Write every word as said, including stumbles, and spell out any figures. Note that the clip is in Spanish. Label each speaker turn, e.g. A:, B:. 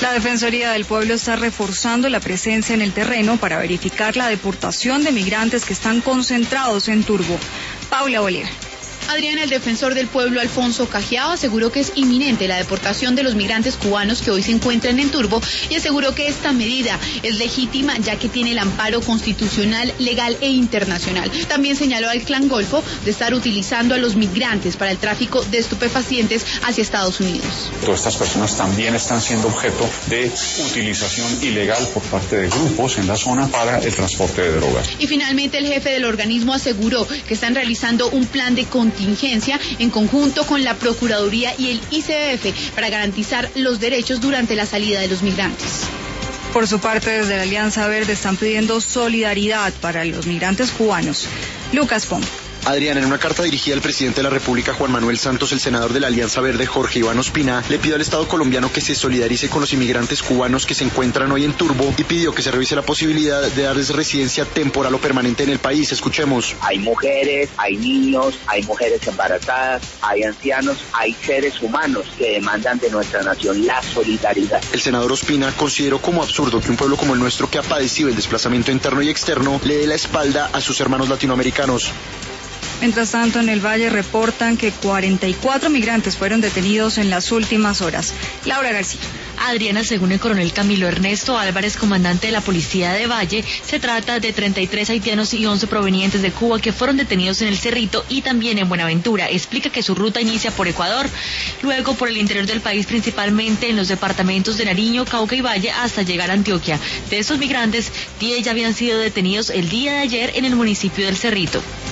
A: La Defensoría del Pueblo está reforzando la presencia en el terreno para verificar la deportación de migrantes que están concentrados en Turbo. Paula Bolívar.
B: Adrián, el defensor del pueblo Alfonso Cajiao, aseguró que es inminente la deportación de los migrantes cubanos que hoy se encuentran en Turbo y aseguró que esta medida es legítima ya que tiene el amparo constitucional, legal e internacional. También señaló al Clan Golfo de estar utilizando a los migrantes para el tráfico de estupefacientes hacia Estados Unidos.
C: Todas estas personas también están siendo objeto de utilización ilegal por parte de grupos en la zona para el transporte de drogas.
B: Y finalmente el jefe del organismo aseguró que están realizando un plan de contingencia en conjunto con la Procuraduría y el I C B F para garantizar los derechos durante la salida de los migrantes.
A: Por su parte, desde la Alianza Verde están pidiendo solidaridad para los migrantes cubanos. Lucas Pom.
D: Adrián, en una carta dirigida al presidente de la República, Juan Manuel Santos, el senador de la Alianza Verde, Jorge Iván Ospina, le pidió al Estado colombiano que se solidarice con los inmigrantes cubanos que se encuentran hoy en Turbo y pidió que se revise la posibilidad de darles residencia temporal o permanente en el país. Escuchemos.
E: Hay mujeres, hay niños, hay mujeres embarazadas, hay ancianos, hay seres humanos que demandan de nuestra nación la solidaridad.
D: El senador Ospina consideró como absurdo que un pueblo como el nuestro, que ha padecido el desplazamiento interno y externo, le dé la espalda a sus hermanos latinoamericanos.
A: Mientras tanto, en el Valle reportan que cuarenta y cuatro migrantes fueron detenidos en las últimas horas. Laura García.
F: Adriana, según el coronel Camilo Ernesto Álvarez, comandante de la Policía de Valle, se trata de treinta y tres haitianos y once provenientes de Cuba que fueron detenidos en El Cerrito y también en Buenaventura. Explica que su ruta inicia por Ecuador, luego por el interior del país, principalmente en los departamentos de Nariño, Cauca y Valle, hasta llegar a Antioquia. De estos migrantes, diez ya habían sido detenidos el día de ayer en el municipio del Cerrito.